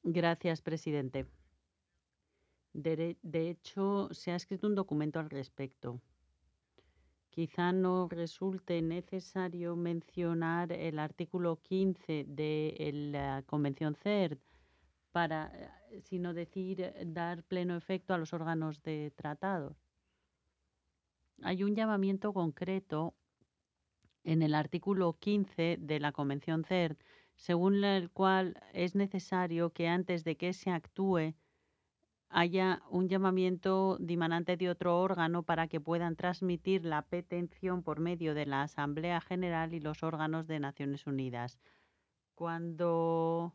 Gracias, presidente. De hecho, se ha escrito un documento al respecto. Quizá no resulte necesario mencionar el artículo 15 de la Convención CERD para, sino decir dar pleno efecto a los órganos de tratado. Hay un llamamiento concreto en el artículo 15 de la Convención CERD, según el cual es necesario que antes de que se actúe haya un llamamiento dimanante de otro órgano para que puedan transmitir la petición por medio de la Asamblea General y los órganos de Naciones Unidas. Cuando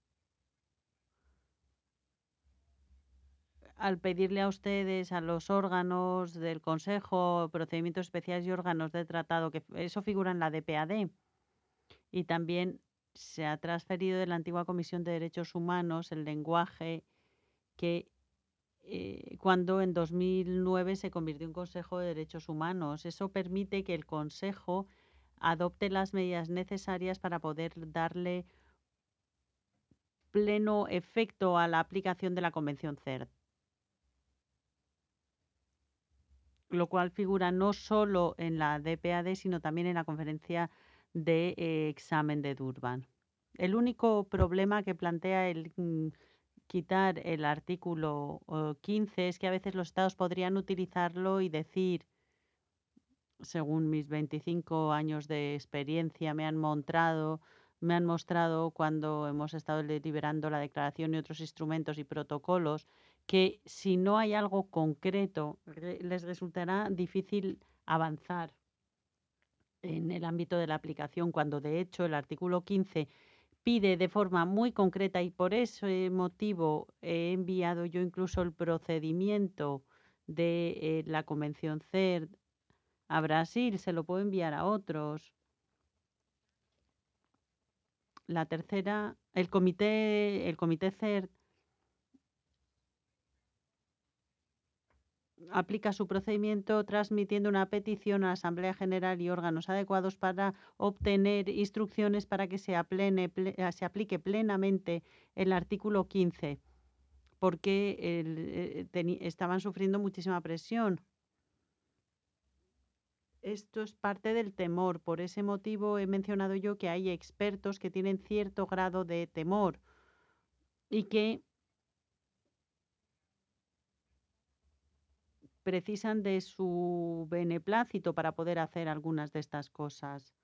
al pedirle a ustedes, a los órganos del Consejo, procedimientos especiales y órganos de tratado, que eso figura en la DPAD, y también se ha transferido de la antigua Comisión de Derechos Humanos el lenguaje que cuando en 2009 se convirtió en Consejo de Derechos Humanos. Eso permite que el Consejo adopte las medidas necesarias para poder darle pleno efecto a la aplicación de la Convención CERD, lo cual figura no solo en la DPAD, sino también en la conferencia de examen de Durban. El único problema que plantea el quitar el artículo 15 es que a veces los estados podrían utilizarlo y decir, según mis 25 años de experiencia me han mostrado cuando hemos estado deliberando la declaración y otros instrumentos y protocolos, que si no hay algo concreto, les resultará difícil avanzar en el ámbito de la aplicación, cuando de hecho el artículo 15 pide de forma muy concreta, y por ese motivo he enviado yo incluso el procedimiento de la Convención CERD a Brasil, se lo puedo enviar a otros. La tercera, el comité CERD aplica su procedimiento transmitiendo una petición a la Asamblea General y órganos adecuados para obtener instrucciones para que se aplique plenamente el artículo 15, porque estaban sufriendo muchísima presión. Esto es parte del temor. Por ese motivo he mencionado yo que hay expertos que tienen cierto grado de temor y que precisan de su beneplácito para poder hacer algunas de estas cosas.